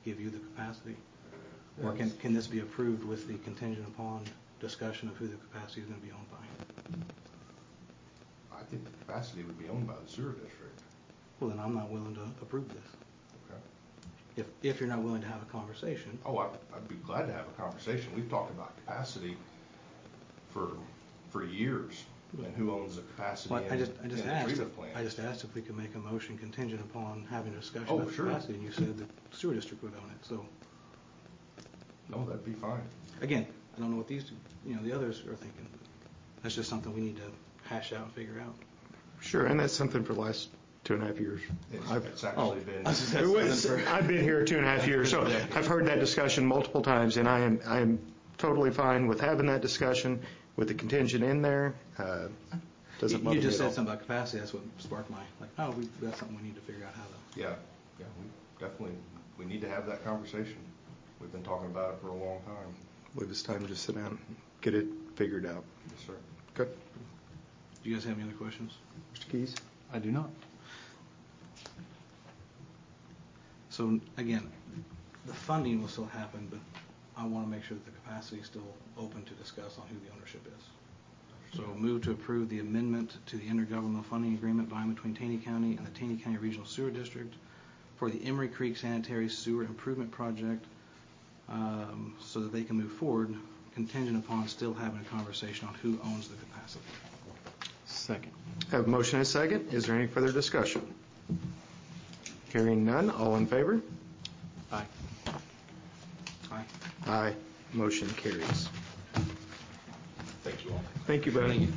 give you the capacity? Or can this be approved with the contingent upon discussion of who the capacity is going to be owned by? I think the capacity would be owned by the sewer district. Well, then I'm not willing to approve this. Okay. If you're not willing to have a conversation. Oh, I'd be glad to have a conversation. We've talked about capacity for years, and who owns the capacity Well, in the treatment plant. I just asked if we could make a motion contingent upon having a discussion Oh, about sure. capacity, and you said the sewer district would own it. So No, that'd be fine. again, I don't know what these two, the others are thinking. That's just something we need to hash out and figure out. Sure, and that's something for the last 2.5 years. It's actually been. I've been here 2.5 years, so I've heard that discussion multiple times, and I am totally fine with having that discussion with the contingent in there. Doesn't bother You just me at said all. something about capacity. That's what sparked my we've got something we need to figure out how to. Yeah, we need to have that conversation. We've been talking about it for a long time. I believe it's time to just sit down and get it figured out. Yes, sir. Good. Do you guys have any other questions? Mr. Keys? I do not. So again, the funding will still happen, but I want to make sure that the capacity is still open to discuss on who the ownership is. So move to approve the amendment to the intergovernmental funding agreement by and between Taney County and the Taney County Regional Sewer District for the Emery Creek Sanitary Sewer Improvement Project, so that they can move forward, contingent upon still having a conversation on who owns the capacity. Second. Have a motion and a second. Is there any further discussion? Hearing none, all in favor? Aye. Aye. Aye. Motion carries. Thank you all. Thank you, buddy. Thank you.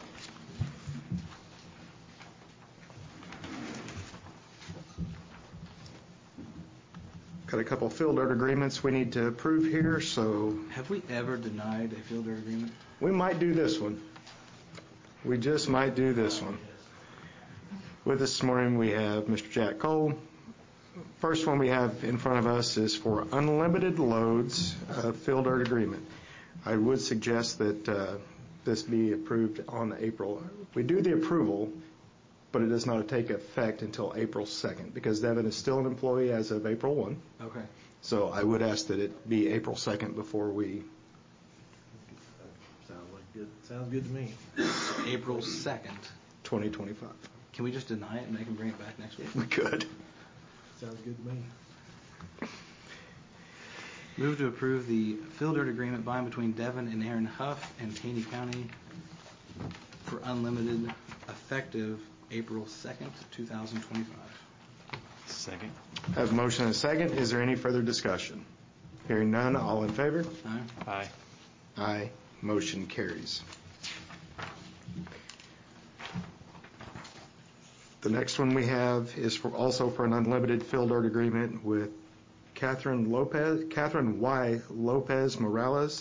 Got a couple field dirt agreements we need to approve here, so Have we ever denied a field dirt agreement? we might do this one. We just might do this one. With us this morning, we have Mr. Jack Cole. First one we have in front of us is for unlimited loads field dirt agreement. I would suggest that this be approved on April. We do the approval, but it does not take effect until April 2nd because Devin is still an employee as of April 1. Okay. So I would ask that it be April 2nd before we. Sounds good to me. April 2nd. 2025. Can we just deny it and they can bring it back next week? We could. Sounds good to me. Move to approve the field dirt agreement by and between Devin and Aaron Huff and Taney County for unlimited effective April 2nd, 2025. Second. Have a motion and a second. Is there any further discussion? Hearing none, all in favor? Aye. Aye. Aye. Motion carries. The next one we have is also for an unlimited field dirt agreement with Catherine Y. Lopez Morales.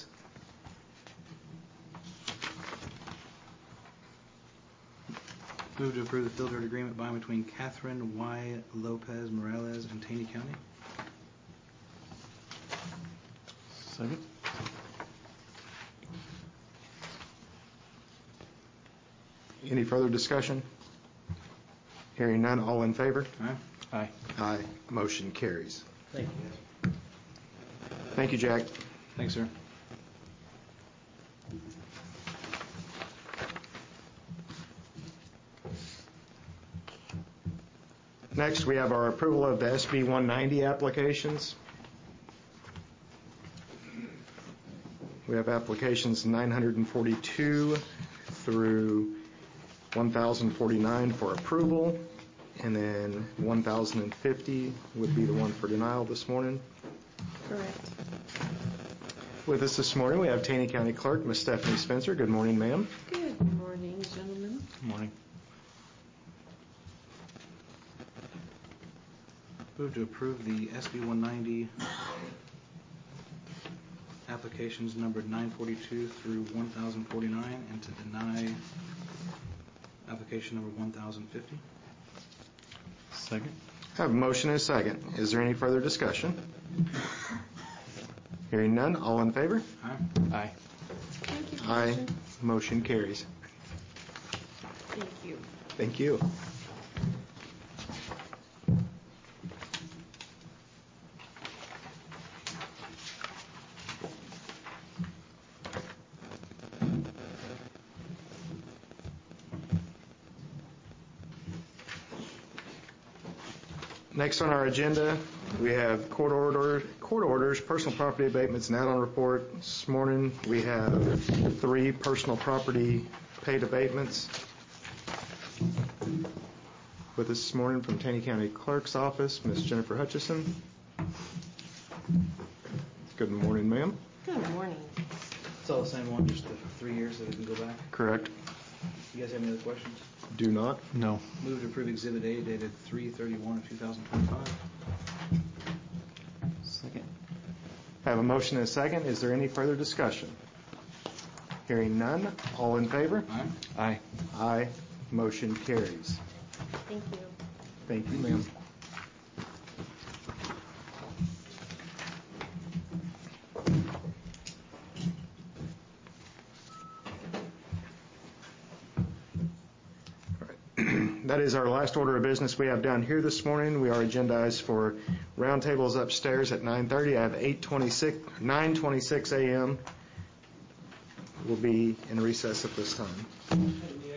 Move to approve the field dirt agreement by and between Catherine Y. Lopez Morales and Taney County. Second. Any further discussion? Hearing none, all in favor? Aye. Aye. Aye. Motion carries. Thank you. Thank you, Jack. Thanks, sir. Next, we have our approval of the SB 190 applications. We have applications 942 through 1,049 for approval, and then 1,050 would be the one for denial this morning. Correct. With us this morning, we have Taney County Clerk, Ms. Stephanie Spencer. Good morning, ma'am. Good morning, gentlemen. Good morning. Move to approve the SB 190 applications numbered 942 through 1,049 and to deny application number 1,050. Second. I have a motion and a second. Is there any further discussion? Hearing none, all in favor? Aye. Aye. Thank you. Aye. Commissioner. Motion carries. Thank you. Thank you. Next on our agenda, we have court orders, personal property abatements, and add-on report. This morning, we have 3 personal property paid abatements. With us this morning from Taney County Clerk's Office, Ms. Jennifer Hutchison. Good morning, ma'am. Good morning. It's all the same one, just the 3 years that we can go back. Correct. You guys have any other questions? Do not. No. Move to approve Exhibit A dated 3/31/2025. Second. Have a motion and a second. Is there any further discussion? Hearing none. All in favor? Aye. Aye. Aye. Motion carries. Thank you. Thank you, ma'am. That is our last order of business we have down here this morning. We are agendized for roundtables upstairs at 9:30. I have 9:26 a.m. We'll be in recess at this time.